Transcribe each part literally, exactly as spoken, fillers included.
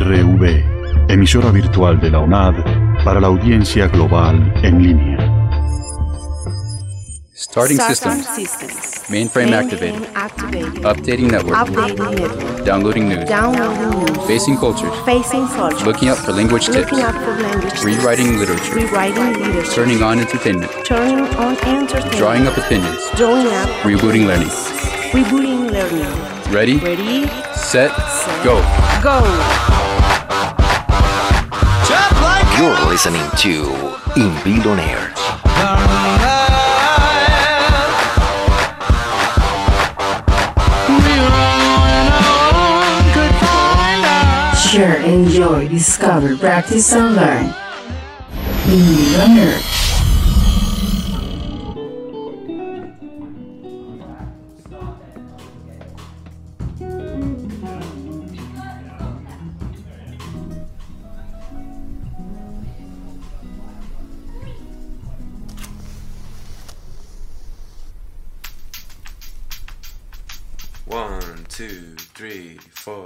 R V, emisora virtual de la UNAD para la audiencia global en línea. Starting systems. systems. Mainframe, Mainframe activated. activated. Updating network. Updating network. Downloading news. Downloading news. Facing cultures. Facing cultures. Looking up for language Looking tips. Up for language Rewriting tips. literature. Rewriting literature. Turning on entertainment. Turning on entertainment. Drawing up opinions. Drawing up. Rebooting learning. Rebooting learning. Ready? Ready. Set. Set. Go. Go. You're listening to Invil on Air. Share, enjoy, discover, practice, and learn. Invil on Air. One, two, three, four.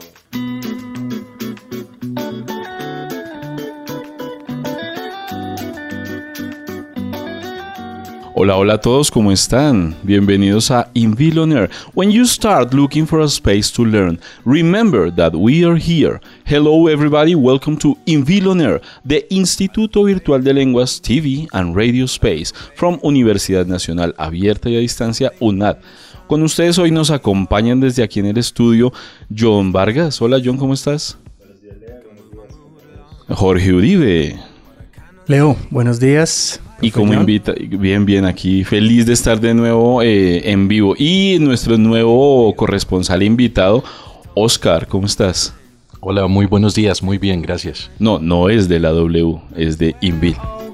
Hola, hola a todos, ¿cómo están? Bienvenidos a Invil on Air. When you start looking for a space to learn, remember that we are here. Hello everybody, welcome to Invil on Air, the Instituto Virtual de Lenguas T V and Radio Space from Universidad Nacional Abierta y a Distancia, UNAD. Con ustedes hoy nos acompañan desde aquí en el estudio John Vargas. Hola John, ¿cómo estás? Buenos días, Leo. Jorge Uribe. Leo, buenos días. Y como invita, bien, bien, aquí feliz de estar de nuevo eh, en vivo. Y nuestro nuevo corresponsal invitado, Oscar, ¿cómo estás? Hola, muy buenos días, muy bien, gracias. No, no es de la W, es de Invil.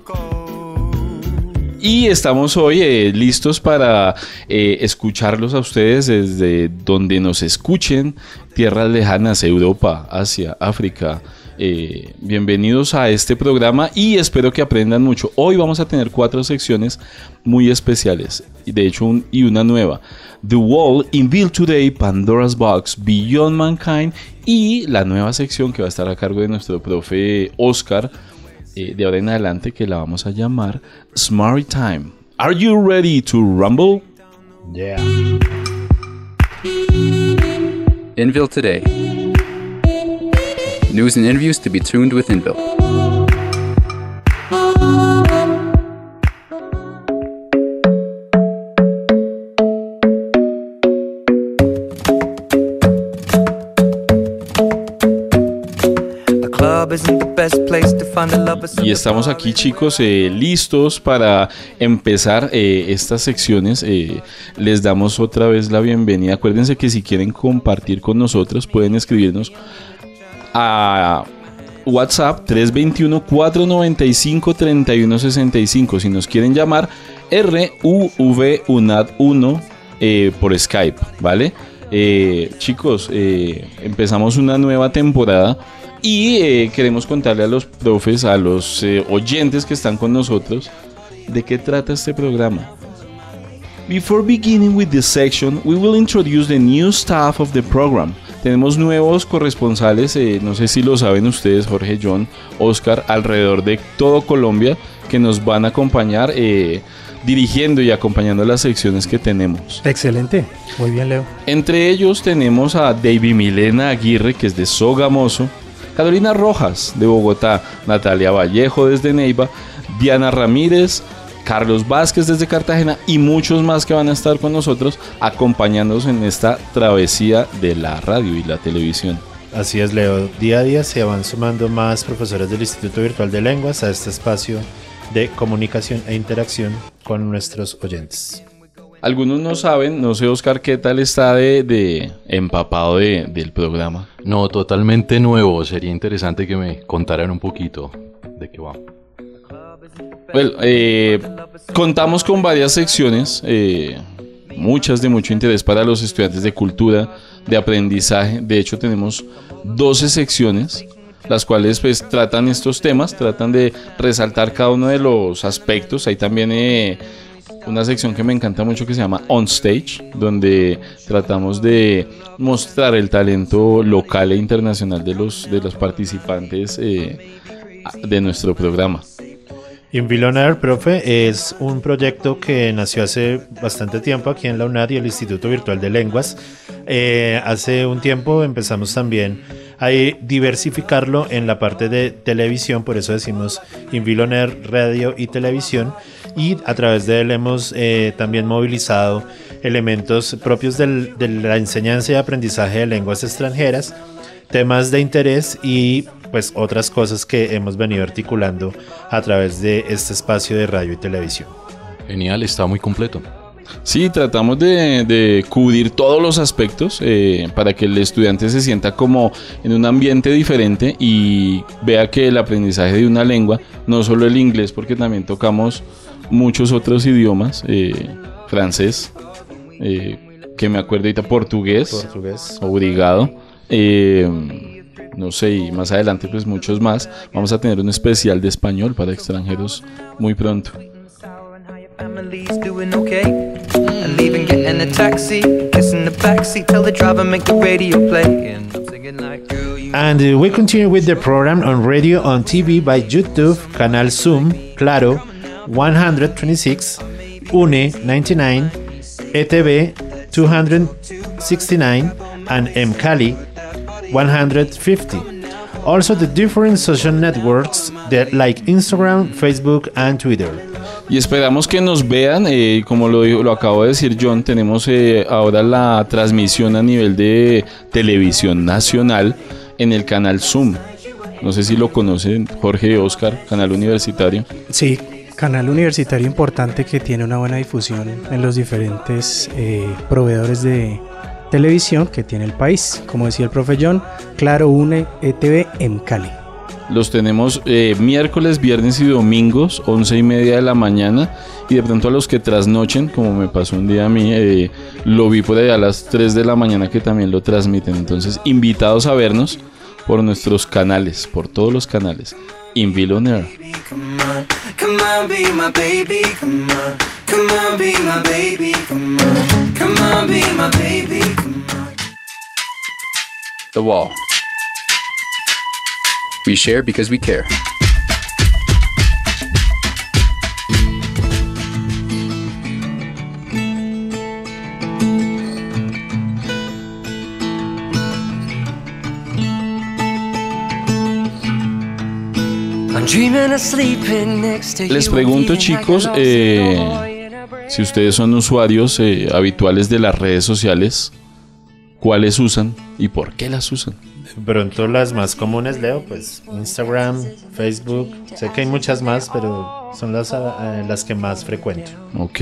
Y estamos hoy eh, listos para eh, escucharlos a ustedes desde donde nos escuchen, tierras lejanas, Europa, Asia, África. Eh, bienvenidos a este programa y espero que aprendan mucho. Hoy vamos a tener cuatro secciones muy especiales, de hecho un, y una nueva: The Wall, Invil Today, Pandora's Box, Beyond Mankind, y la nueva sección que va a estar a cargo de nuestro profe Oscar eh, de ahora en adelante, que la vamos a llamar Smart Time. Are you ready to rumble? Yeah. Invil Today. News and interviews to be tuned with Invil. Y estamos aquí, chicos, eh, listos para empezar eh, estas secciones. Eh, les damos otra vez la bienvenida. Acuérdense que si quieren compartir con nosotros pueden escribirnos a WhatsApp tres dos uno, cuatro nueve cinco, tres uno seis cinco. Si nos quieren llamar, R U V U N A D uno eh, por Skype, ¿vale? Eh, chicos, eh, empezamos una nueva temporada y eh, queremos contarle a los profes, a los eh, oyentes que están con nosotros, de qué trata este programa. Before beginning with this section, we will introduce the new staff of the program. Tenemos nuevos corresponsales, eh, no sé si lo saben ustedes, Jorge, John, Oscar, alrededor de todo Colombia, que nos van a acompañar eh, dirigiendo y acompañando las secciones que tenemos. Excelente, muy bien, Leo. Entre ellos tenemos a David Milena Aguirre, que es de Sogamoso, Carolina Rojas, de Bogotá, Natalia Vallejo, desde Neiva, Diana Ramírez, Carlos Vázquez desde Cartagena y muchos más que van a estar con nosotros acompañándonos en esta travesía de la radio y la televisión. Así es, Leo. Día a día se van sumando más profesores del Instituto Virtual de Lenguas a este espacio de comunicación e interacción con nuestros oyentes. Algunos no saben, no sé, Oscar, ¿qué tal está de, de empapado de, del programa? No, totalmente nuevo. Sería interesante que me contaran un poquito de qué va. Bueno, eh, contamos con varias secciones, eh, muchas de mucho interés para los estudiantes de cultura, de aprendizaje. De hecho, tenemos doce secciones, las cuales pues tratan estos temas, tratan de resaltar cada uno de los aspectos. Hay también eh, una sección que me encanta mucho que se llama On Stage, donde tratamos de mostrar el talento local e internacional de los, de los participantes eh, de nuestro programa. Inviloner, profe, es un proyecto que nació hace bastante tiempo aquí en la UNAD y el Instituto Virtual de Lenguas. Eh, hace un tiempo empezamos también a diversificarlo en la parte de televisión, por eso decimos Inviloner, radio y televisión, y a través de él hemos eh, también movilizado elementos propios del, de la enseñanza y aprendizaje de lenguas extranjeras, temas de interés y pues otras cosas que hemos venido articulando a través de este espacio de radio y televisión. Genial, está muy completo. Sí, tratamos de, de cubrir todos los aspectos eh, para que el estudiante se sienta como en un ambiente diferente y vea que el aprendizaje de una lengua, no solo el inglés, porque también tocamos muchos otros idiomas, eh, francés, eh, que me acuerdo ahorita, portugués, portugués. Obrigado, eh, no sé, y más adelante pues muchos más. Vamos a tener un especial de español para extranjeros muy pronto. And uh, we continue with the program on radio, on T V, by YouTube, Canal Zoom, Claro, one twenty-six, UNE, ninety-nine, E T V, two sixty-nine, and M-Cali, one fifty. Also the different social networks that like Instagram, Facebook and Twitter. Y esperamos que nos vean, eh, como lo, lo acabo de decir John, tenemos eh, ahora la transmisión a nivel de televisión nacional en el canal Zoom. No sé si lo conocen, Jorge y Oscar, canal universitario. Sí, canal universitario importante que tiene una buena difusión en los diferentes eh, proveedores de televisión que tiene el país. Como decía el profe John, Claro, UNE, E T V, en Cali. Los tenemos eh, miércoles, viernes y domingos, once y media de la mañana. Y de pronto a los que trasnochen, como me pasó un día a mí, eh, lo vi por allá a las tres de la mañana que también lo transmiten. Entonces, invitados a vernos por nuestros canales, por todos los canales. Inviloner. The Wall. We share because we care. Les pregunto, chicos, eh, si ustedes son usuarios eh, habituales de las redes sociales, ¿cuáles usan y por qué las usan? Pronto las más comunes, Leo, pues Instagram, Facebook, sé que hay muchas más, pero son las, uh, las que más frecuento. Ok.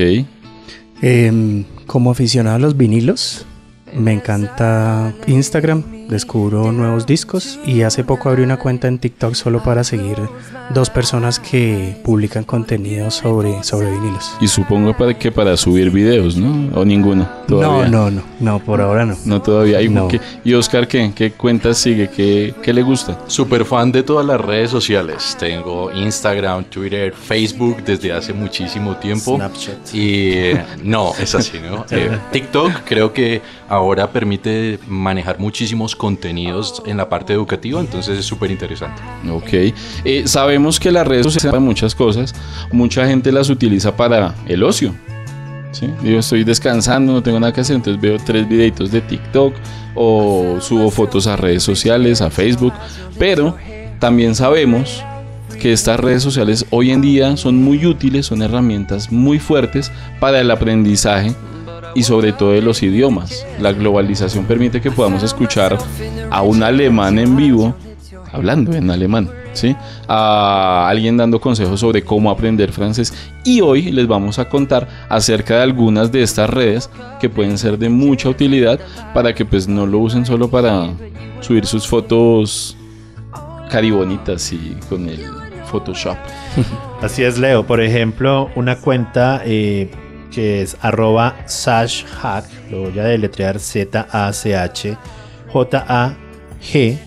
Eh, como aficionado a los vinilos, me encanta Instagram, descubro nuevos discos y hace poco abrí una cuenta en TikTok solo para seguir dos personas que publican contenido sobre, sobre vinilos. Y supongo para que para subir videos, ¿no? ¿O ninguno? ¿Todavía? No, no, no, no, por ahora no. No todavía. ¿Y, no. ¿qué, y Oscar qué? ¿Qué cuentas sigue? ¿Qué, qué le gusta? Súper fan de todas las redes sociales. Tengo Instagram, Twitter, Facebook desde hace muchísimo tiempo. Snapchat. Y no, es así, ¿no? eh, TikTok creo que ahora permite manejar muchísimos contenidos en la parte educativa, entonces es súper interesante. Ok. Eh, sabemos que las redes sociales para muchas cosas, mucha gente las utiliza para el ocio. ¿Sí? Yo estoy descansando, no tengo nada que hacer, entonces veo tres videitos de TikTok o subo fotos a redes sociales, a Facebook, pero también sabemos que estas redes sociales hoy en día son muy útiles, son herramientas muy fuertes para el aprendizaje y sobre todo de los idiomas. La globalización permite que podamos escuchar a un alemán en vivo hablando en alemán, ¿sí? A alguien dando consejos sobre cómo aprender francés, y hoy les vamos a contar acerca de algunas de estas redes que pueden ser de mucha utilidad para que pues no lo usen solo para subir sus fotos caribonitas y con el Photoshop. Así es, Leo. Por ejemplo, una cuenta eh, que es arroba zachhack, lo voy a deletrear Z A C H J A G,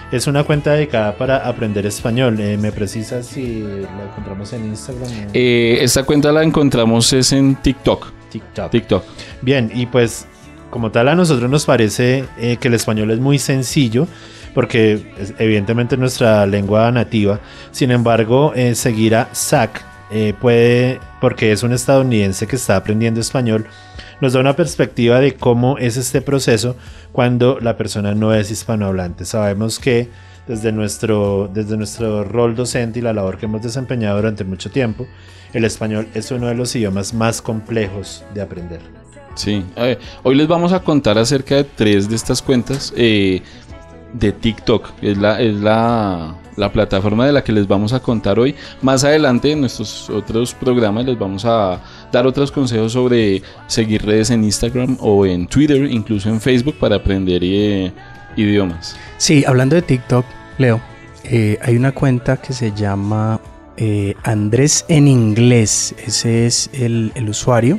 Es una cuenta dedicada para aprender español. Eh, ¿Me precisas si la encontramos en Instagram? Eh, esta cuenta la encontramos es en TikTok. TikTok. TikTok. Bien, y pues como tal a nosotros nos parece eh, que el español es muy sencillo, porque es, evidentemente es nuestra lengua nativa. Sin embargo, eh, seguir a Zach eh, puede, porque es un estadounidense que está aprendiendo español, nos da una perspectiva de cómo es este proceso cuando la persona no es hispanohablante. Sabemos que desde nuestro, desde nuestro rol docente y la labor que hemos desempeñado durante mucho tiempo, el español es uno de los idiomas más complejos de aprender. Sí, ver, hoy les vamos a contar acerca de tres de estas cuentas eh, de TikTok. Es la, es la, la plataforma de la que les vamos a contar hoy. Más adelante en nuestros otros programas les vamos a dar otros consejos sobre seguir redes en Instagram o en Twitter, incluso en Facebook, para aprender eh, idiomas. Sí, hablando de TikTok, Leo, eh, hay una cuenta que se llama eh, Andrés en Inglés. Ese es el, el usuario.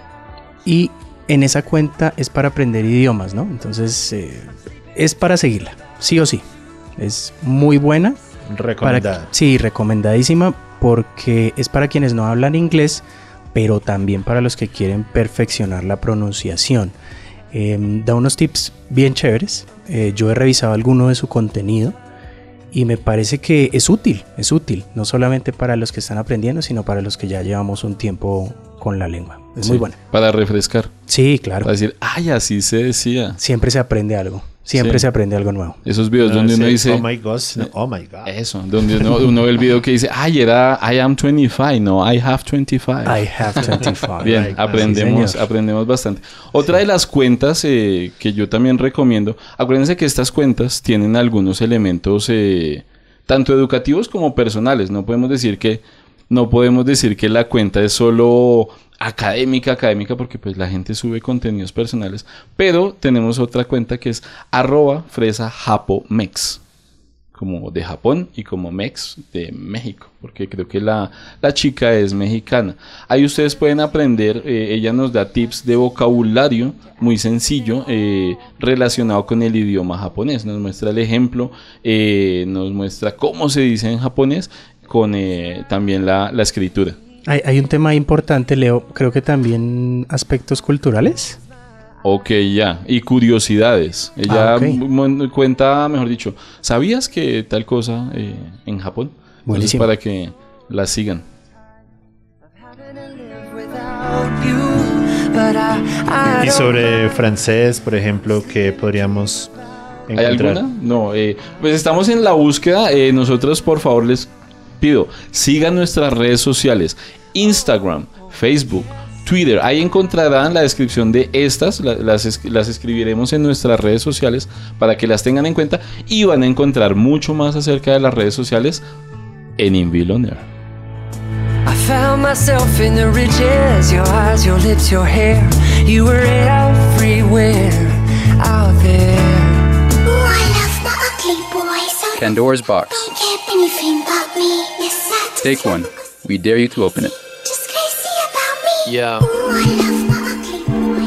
Y en esa cuenta es para aprender idiomas, ¿no? Entonces eh, es para seguirla, sí o sí. Es muy buena. Recomendada. Para, sí, recomendadísima, porque es para quienes no hablan inglés, pero también para los que quieren perfeccionar la pronunciación. Eh, da unos tips bien chéveres. Eh, yo he revisado alguno de su contenido y me parece que es útil, es útil, no solamente para los que están aprendiendo, sino para los que ya llevamos un tiempo con la lengua. Es sí, muy buena. Para refrescar. Sí, claro. Para decir, ay, así se decía. Siempre se aprende algo. Siempre sí. se aprende algo nuevo. Esos videos no, donde sí, uno dice... Oh my God, no, oh my God. Eso, donde uno, uno ve el video que dice, ay, era I am twenty-five, no, I have twenty-five. I have twenty-five. Bien, right, aprendemos, sí, aprendemos bastante. Otra sí. de las cuentas eh, que yo también recomiendo, acuérdense que estas cuentas tienen algunos elementos eh, tanto educativos como personales. No podemos decir que, no podemos decir que la cuenta es solo... académica, académica, porque pues la gente sube contenidos personales, pero tenemos otra cuenta que es arroba fresa japomex, como de Japón y como mex de México, porque creo que la, la chica es mexicana. Ahí ustedes pueden aprender, eh, ella nos da tips de vocabulario muy sencillo eh, relacionado con el idioma japonés, nos muestra el ejemplo, eh, nos muestra cómo se dice en japonés, con eh, también la, la escritura. Hay, hay un tema importante, Leo, creo que también aspectos culturales. Ok, ya, y curiosidades. Ella ah, okay. m- cuenta, mejor dicho, ¿sabías que tal cosa eh, en Japón? Entonces, para que la sigan. Y sobre francés, por ejemplo, ¿qué podríamos encontrar? ¿Hay alguna? No, eh, pues estamos en la búsqueda. Eh, nosotros, por favor, les pido, sigan nuestras redes sociales, Instagram, Facebook, Twitter. Ahí encontrarán la descripción de estas, las, las, las escribiremos en nuestras redes sociales para que las tengan en cuenta, y van a encontrar mucho más acerca de las redes sociales en InVilonaire. I found myself in the ridges, your eyes, your lips, your hair. You were everywhere out there. Oh, I love the ugly boys. Pandora's box. Don't care anything about me. Yes, take one. We dare you to open it. Just crazy about me. Yeah. Oh, I love the ugly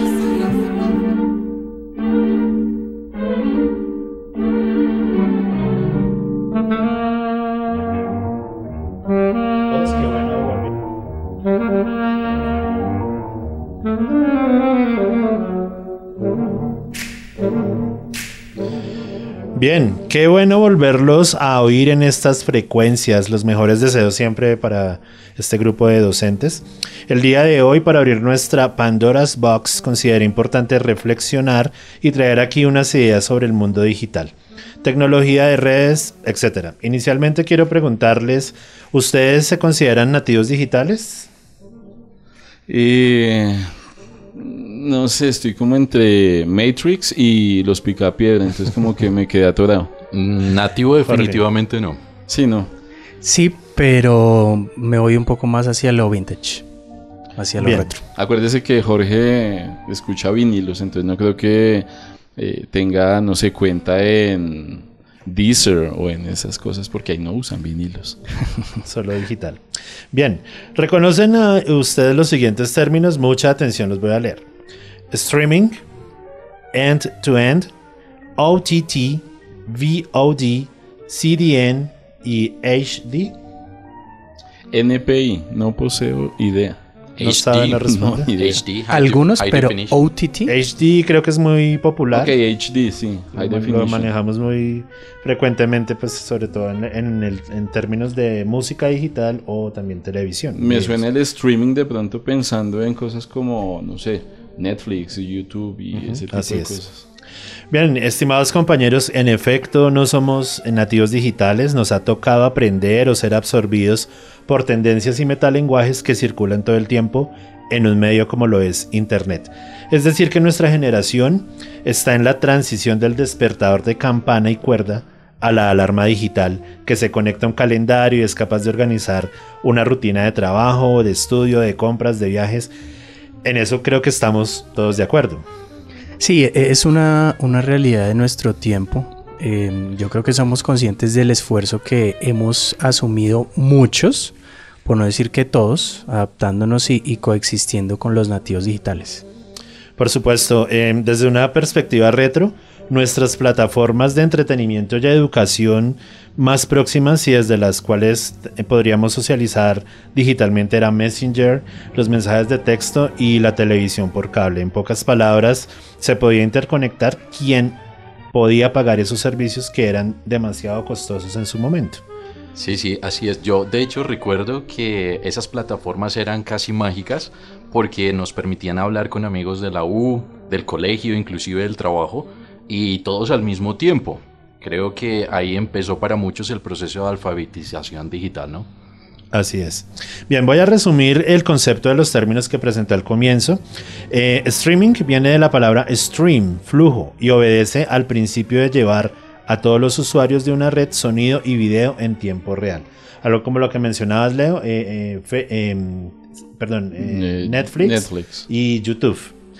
Bien, qué bueno volverlos a oír en estas frecuencias. Los mejores deseos siempre para este grupo de docentes. El día de hoy, para abrir nuestra Pandora's Box, consideré importante reflexionar y traer aquí unas ideas sobre el mundo digital, tecnología de redes, etcétera. Inicialmente quiero preguntarles, ¿ustedes se consideran nativos digitales? Eh... No sé, estoy como entre Matrix y los Picapiedra, entonces como que me quedé atorado. Nativo definitivamente no. Sí, no. Sí, pero me voy un poco más hacia lo vintage, hacia lo Bien. retro. Acuérdese que Jorge escucha vinilos, entonces no creo que eh, tenga, no sé, cuenta en Deezer o en esas cosas, porque ahí no usan vinilos. Solo digital. Bien, reconocen a ustedes los siguientes términos, mucha atención, los voy a leer. Streaming, end-to-end, O T T, V O D, C D N y H D? N P I, no poseo idea. No saben la respuesta. No, H D, algunos, high pero definition. O T T. H D creo que es muy popular. Ok, H D, sí. High lo, definition. lo manejamos muy frecuentemente, pues sobre todo en, en, el, en términos de música digital o también televisión. Me suena el streaming de pronto pensando en cosas como, no sé, Netflix y YouTube y uh-huh, ese tipo así de es. cosas. Bien, estimados compañeros, en efecto no somos nativos digitales, nos ha tocado aprender o ser absorbidos por tendencias y metalenguajes que circulan todo el tiempo en un medio como lo es Internet. Es decir, que nuestra generación está en la transición del despertador de campana y cuerda a la alarma digital, que se conecta a un calendario y es capaz de organizar una rutina de trabajo, de estudio, de compras, de viajes. En eso creo que estamos todos de acuerdo. Sí, es una, una realidad de nuestro tiempo. Eh, yo creo que somos conscientes del esfuerzo que hemos asumido muchos, por no decir que todos, adaptándonos y, y coexistiendo con los nativos digitales. Por supuesto, eh, desde una perspectiva retro, nuestras plataformas de entretenimiento y educación más próximas y desde las cuales podríamos socializar digitalmente era Messenger, los mensajes de texto y la televisión por cable. En pocas palabras, se podía interconectar quien podía pagar esos servicios que eran demasiado costosos en su momento. Sí, sí, así es. Yo de hecho recuerdo que esas plataformas eran casi mágicas porque nos permitían hablar con amigos de la U, del colegio, inclusive del trabajo, y todos al mismo tiempo. Creo que ahí empezó para muchos el proceso de alfabetización digital, ¿no? Así es. Bien, voy a resumir el concepto de los términos que presenté al comienzo. Eh, streaming viene de la palabra stream, flujo, y obedece al principio de llevar a todos los usuarios de una red sonido y video en tiempo real. Algo como lo que mencionabas, Leo, eh, eh, fe, eh, perdón, eh, Netflix, Netflix y YouTube.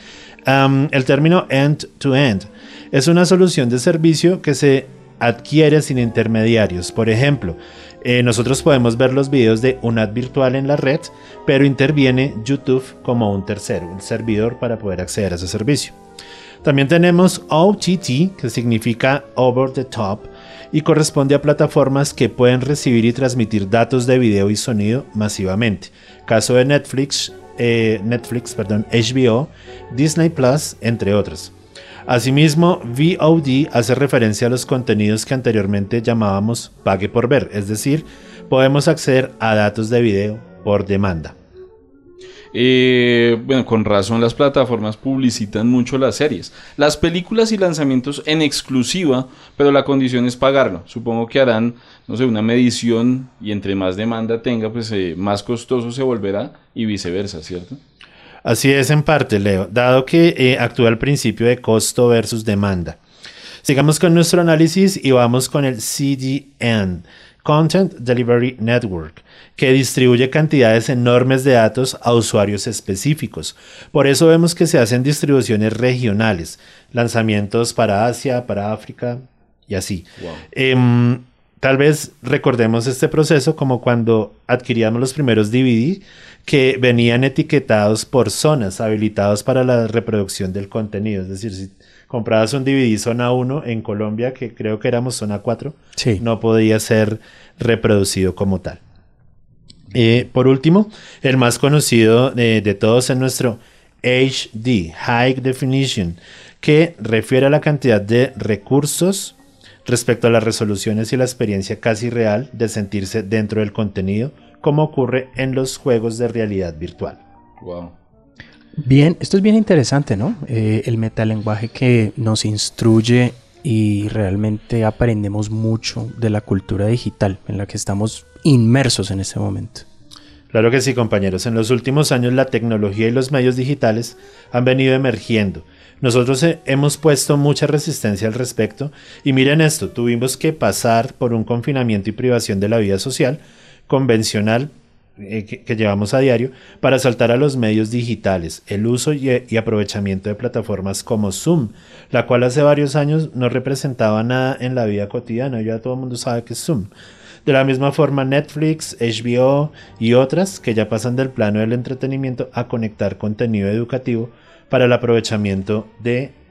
Um, el término end-to-end es una solución de servicio que se adquiere sin intermediarios. Por ejemplo, eh, nosotros podemos ver los videos de una ad virtual en la red, pero interviene YouTube como un tercero, un servidor para poder acceder a ese servicio. También tenemos O T T, que significa Over the Top, y corresponde a plataformas que pueden recibir y transmitir datos de video y sonido masivamente. Caso de Netflix, eh, Netflix, perdón, H B O, Disney Plus, entre otros. Asimismo, V O D hace referencia a los contenidos que anteriormente llamábamos pague por ver, es decir, podemos acceder a datos de video por demanda. Eh, bueno, con razón las plataformas publicitan mucho las series, las películas y lanzamientos en exclusiva, pero la condición es pagarlo. Supongo que harán, no sé, una medición y entre más demanda tenga, pues eh, más costoso se volverá y viceversa, ¿cierto? Así es en parte, Leo, dado que eh, actúa el principio de costo versus demanda. Sigamos con nuestro análisis y vamos con el C D N, Content Delivery Network, que distribuye cantidades enormes de datos a usuarios específicos. Por eso vemos que se hacen distribuciones regionales, lanzamientos para Asia, para África y así. Wow. Eh, tal vez recordemos este proceso como cuando adquiríamos los primeros D V D que venían etiquetados por zonas, habilitados para la reproducción del contenido. Es decir, si comprabas un D V D zona uno en Colombia, que creo que éramos zona cuatro, sí, no podía ser reproducido como tal. Eh, por último, el más conocido de, de todos es nuestro H D, High Definition, que refiere a la cantidad de recursos respecto a las resoluciones y la experiencia casi real de sentirse dentro del contenido, como ocurre en los juegos de realidad virtual. Wow. Bien, esto es bien interesante, ¿no? Eh, el metalenguaje que nos instruye y realmente aprendemos mucho de la cultura digital en la que estamos inmersos en este momento. Claro que sí, compañeros. En los últimos años la tecnología y los medios digitales han venido emergiendo. Nosotros eh, hemos puesto mucha resistencia al respecto y miren esto, tuvimos que pasar por un confinamiento y privación de la vida social convencional eh, que, que llevamos a diario para saltar a los medios digitales, el uso y, y aprovechamiento de plataformas como Zoom, la cual hace varios años no representaba nada en la vida cotidiana. Ya todo el mundo sabe que es Zoom. De la misma forma Netflix, H B O y otras que ya pasan del plano del entretenimiento a conectar contenido educativo para el aprovechamiento de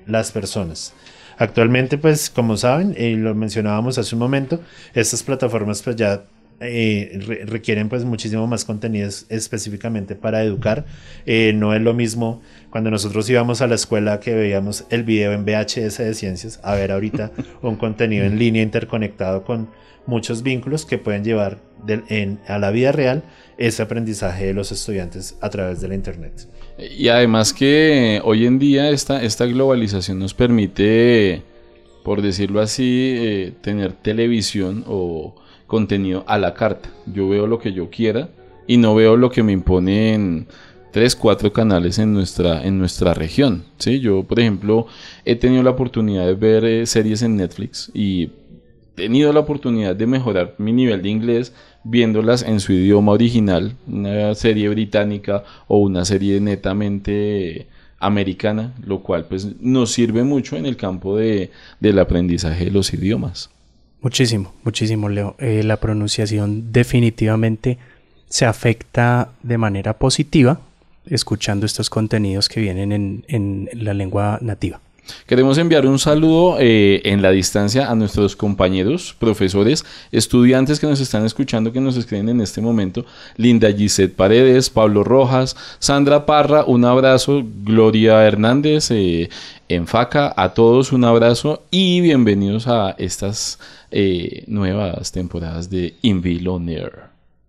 las personas. Actualmente, pues, como saben, y lo mencionábamos hace un momento, estas plataformas pues ya eh, re requieren pues muchísimo más contenidos específicamente para educar. Eh, no es lo mismo cuando nosotros íbamos a la escuela que veíamos el video en V H S de ciencias, a ver ahorita un contenido en línea interconectado con muchos vínculos que pueden llevar de, en, a la vida real ese aprendizaje de los estudiantes a través de la internet. Y además que hoy en día esta, esta globalización nos permite, por decirlo así, eh, tener televisión o contenido a la carta. Yo veo lo que yo quiera y no veo lo que me imponen tres, cuatro canales en nuestra, en nuestra región, ¿sí? Yo, por ejemplo, he tenido la oportunidad de ver eh, series en Netflix y he tenido la oportunidad de mejorar mi nivel de inglés viéndolas en su idioma original, una serie británica o una serie netamente americana, lo cual pues nos sirve mucho en el campo de, del aprendizaje de los idiomas. Muchísimo, muchísimo, Leo. Eh, la pronunciación definitivamente se afecta de manera positiva escuchando estos contenidos que vienen en, en la lengua nativa. Queremos enviar un saludo eh, en la distancia a nuestros compañeros, profesores, estudiantes que nos están escuchando, que nos escriben en este momento. Linda Gisette Paredes, Pablo Rojas, Sandra Parra, un abrazo. Gloria Hernández, eh, en Faca, a todos un abrazo y bienvenidos a estas eh, nuevas temporadas de Invil On Air.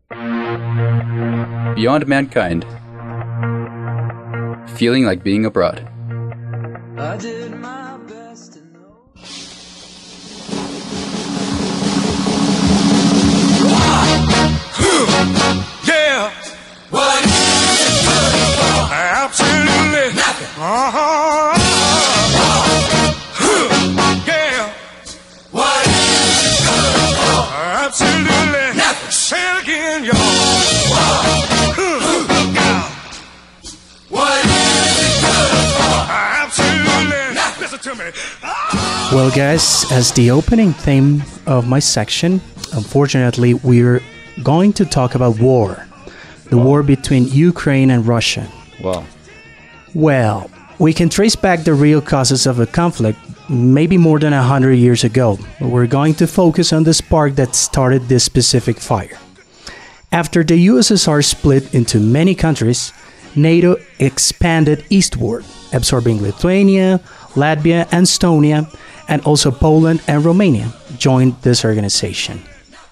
Beyond Mankind. Feeling like being abroad. I did my best to know. Yeah. What is it good for? Absolutely nothing. Uh-huh. Yeah. What is it good for? Absolutely nothing. Say it again, y'all. What is it good for? Absolutely nothing. Listen to me. Well, guys, as the opening theme of my section, unfortunately, we're going to talk about war. The war between Ukraine and Russia. Wow. Well, we can trace back the real causes of the conflict maybe more than a hundred years ago, but we're going to focus on the spark that started this specific fire. After the U S S R split into many countries, NATO expanded eastward, absorbing Lithuania, Latvia, and Estonia, and also Poland and Romania joined this organization.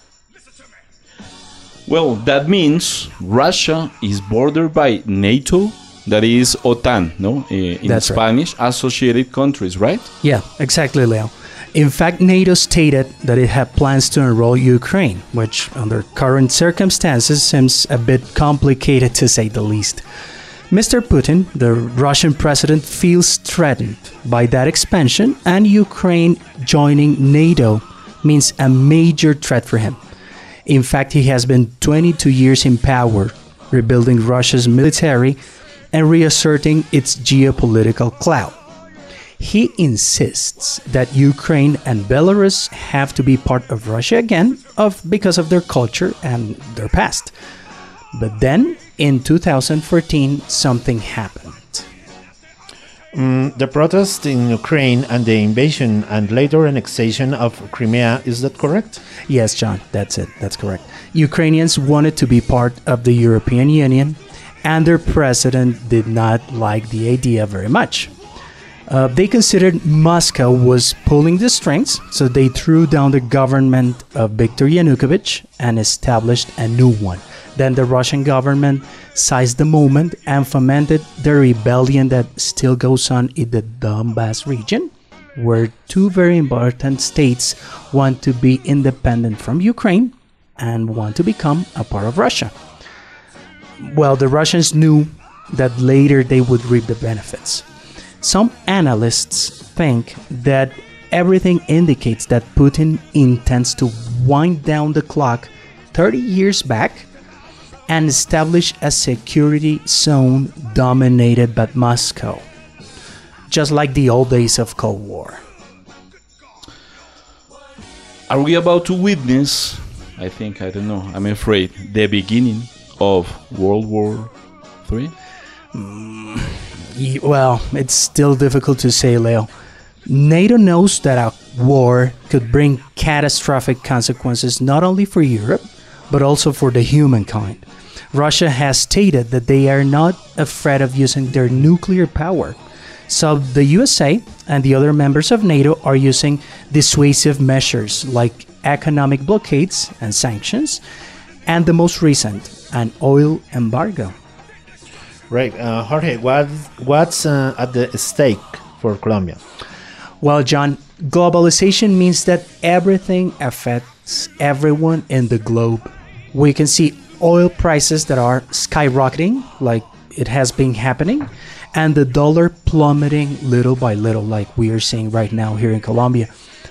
Well, that means Russia is bordered by NATO, that is OTAN, no? Uh, in That's Spanish, right. Associated Countries, right? Yeah, exactly, Leo. In fact, NATO stated that it had plans to enroll Ukraine, which under current circumstances seems a bit complicated to say the least. Mister Putin, the Russian president, feels threatened by that expansion, and Ukraine joining NATO means a major threat for him. In fact, he has been twenty-two years in power, rebuilding Russia's military and reasserting its geopolitical clout. He insists that Ukraine and Belarus have to be part of Russia again of, because of their culture and their past. But then, in two thousand fourteen, something happened. Mm, the protest in Ukraine and the invasion and later annexation of Crimea, is that correct? Yes, John, that's it. That's correct. Ukrainians wanted to be part of the European Union, and their president did not like the idea very much. Uh, they considered Moscow was pulling the strings, so they threw down the government of Viktor Yanukovych and established a new one. Then the Russian government seized the moment and fomented the rebellion that still goes on in the Donbass region, where two very important states want to be independent from Ukraine and want to become a part of Russia. Well, the Russians knew that later they would reap the benefits. Some analysts think that everything indicates that Putin intends to wind down the clock thirty years back and establish a security zone dominated by Moscow, just like the old days of Cold War. Are we about to witness, I think, I don't know, I'm afraid, the beginning of World War Three? Mm, well, it's still difficult to say, Leo. NATO knows that a war could bring catastrophic consequences not only for Europe, but also for the humankind. Russia has stated that they are not afraid of using their nuclear power. So the U S A and the other members of NATO are using dissuasive measures like economic blockades and sanctions, and the most recent, an oil embargo. Right. Uh, Jorge, what, what's uh, at the stake for Colombia? Well, John, globalization means that everything affects everyone in the globe. We can see oil prices that are skyrocketing, like it has been happening, and the dollar plummeting little by little, like we are seeing right now here in Colombia.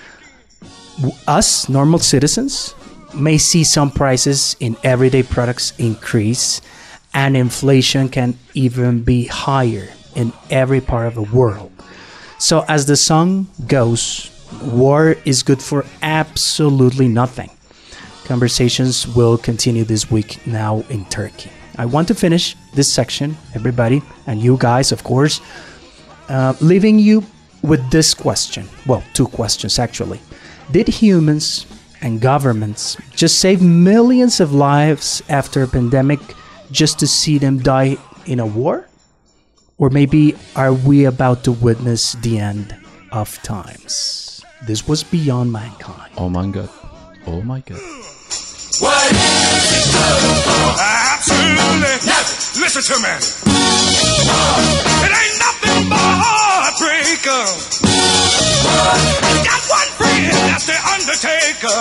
Us, normal citizens, may see some prices in everyday products increase, and inflation can even be higher in every part of the world. So as the song goes, war is good for absolutely nothing. Conversations will continue this week now in Turkey. I want to finish this section, everybody, and you guys, of course, uh, leaving you with this question. Well, two questions, actually. Did humans and governments just save millions of lives after a pandemic just to see them die in a war? Or maybe are we about to witness the end of times? This was Beyond Mankind. Oh my God. Oh my God. What? Absolutely. Listen to me. It ain't nothing but a heartbreaker. Got one friend, that's the Undertaker.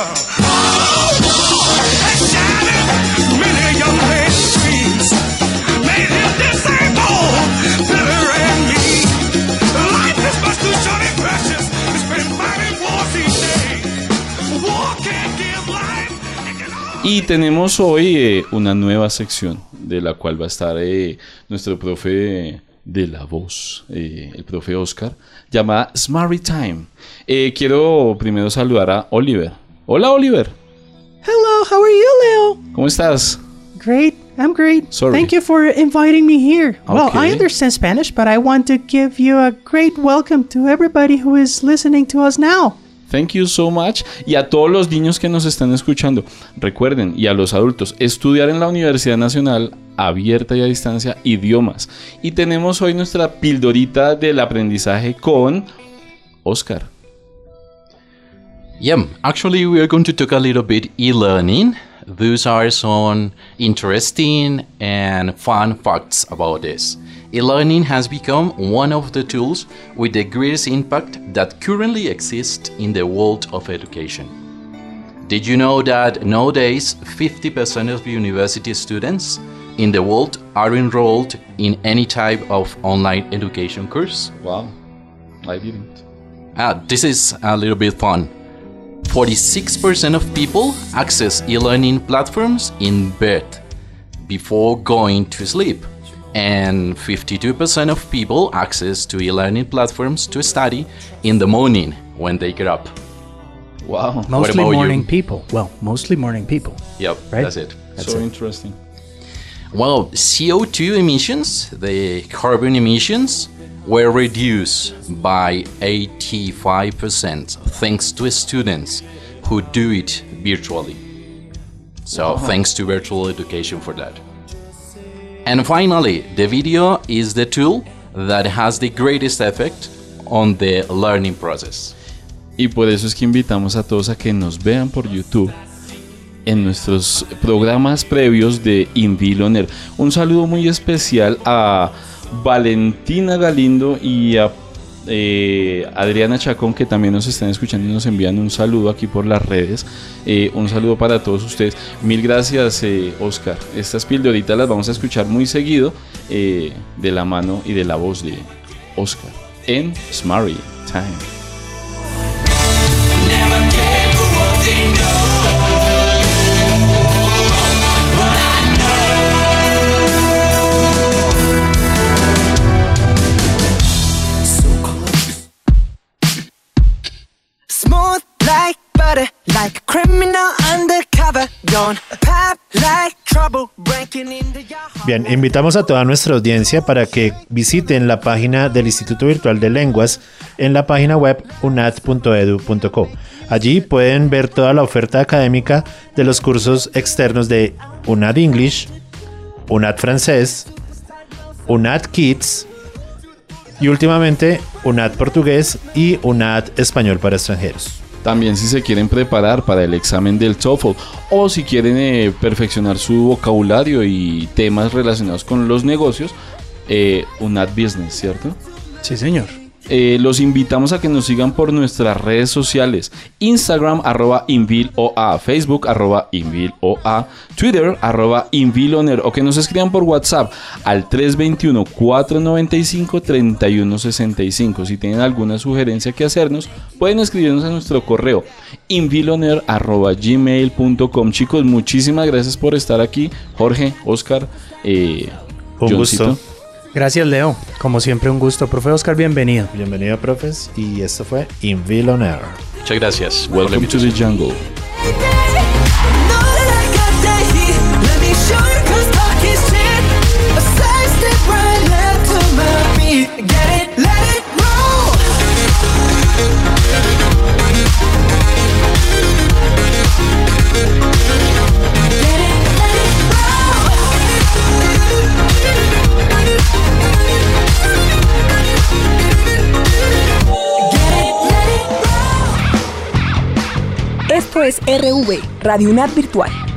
And shattered many young men's dreams. Made him disabled, bitter and mean. Life is much too short and precious. It's been fighting wars each day. War can't give life. Y tenemos hoy eh, una nueva sección de la cual va a estar eh, nuestro profe de la voz, eh, el profe Oscar, llamada Smarty Time. Eh, quiero primero saludar a Oliver. Hola, Oliver. Hello, how are you, Leo? ¿Cómo estás? Great, I'm great. Sorry. Thank you for inviting me here. Okay. Well, I understand Spanish, but I want to give you a great welcome to everybody who is listening to us now. Thank you so much. Y a todos los niños que nos están escuchando, recuerden, y a los adultos, estudiar en la Universidad Nacional Abierta y a Distancia Idiomas. Y tenemos hoy nuestra pildorita del aprendizaje con Oscar. Yeah, actually we are going to talk a little bit e-learning. Those are some interesting and fun facts about this. E-learning has become one of the tools with the greatest impact that currently exists in the world of education. Did you know that nowadays fifty percent of university students in the world are enrolled in any type of online education course? Wow, I didn't. Ah, this is a little bit fun. forty-six percent of people access e-learning platforms in bed before going to sleep. And fifty-two percent of people access to e-learning platforms to study in the morning when they get up. Wow. Mostly morning you? people. Well, mostly morning people. Yep, right? that's it. That's so it. Interesting. Well, C O two emissions, the carbon emissions, were reduced by eighty-five percent thanks to students who do it virtually. So wow. Thanks to virtual education for that. And finally, the video is the tool that has the greatest effect on the learning process. Y por eso es que invitamos a todos a que nos vean por YouTube en nuestros programas previos de InViloner. Un saludo muy especial a Valentina Galindo y a eh, Adriana Chacón, que también nos están escuchando y nos envían un saludo aquí por las redes. Eh, un saludo para todos ustedes. Mil gracias, eh, Oscar. Estas pildoritas las vamos a escuchar muy seguido eh, de la mano y de la voz de Oscar en Smarty Time. Like butter, like a criminal undercover. Don't pop like Bien, invitamos a toda nuestra audiencia para que visiten la página del Instituto Virtual de Lenguas en la página web u n a d punto e d u punto co. Allí pueden ver toda la oferta académica de los cursos externos de U N A D English, U N A D Francés, U N A D Kids y últimamente U N A D Portugués y U N A D Español para extranjeros. También si se quieren preparar para el examen del TOEFL o si quieren eh, perfeccionar su vocabulario y temas relacionados con los negocios, eh, U N A D Business, ¿cierto? Sí, señor. Eh, los invitamos a que nos sigan por nuestras redes sociales: Instagram arroba InvilOA, Facebook arroba InvilOA, Twitter arroba InvilOner, o que nos escriban por WhatsApp al tres dos uno, cuatro nueve cinco, tres uno seis cinco. Si tienen alguna sugerencia que hacernos, pueden escribirnos a nuestro correo inviloner arroba gmail punto com. Chicos, muchísimas gracias por estar aquí. Jorge, Oscar, eh, un Johncito. gusto. Gracias, Leo. Como siempre, un gusto. Profe Oscar, bienvenido. Bienvenido, profes. Y esto fue Invil on Air. Muchas gracias. Welcome to the jungle. Esto es R V, Radio U N A D Virtual.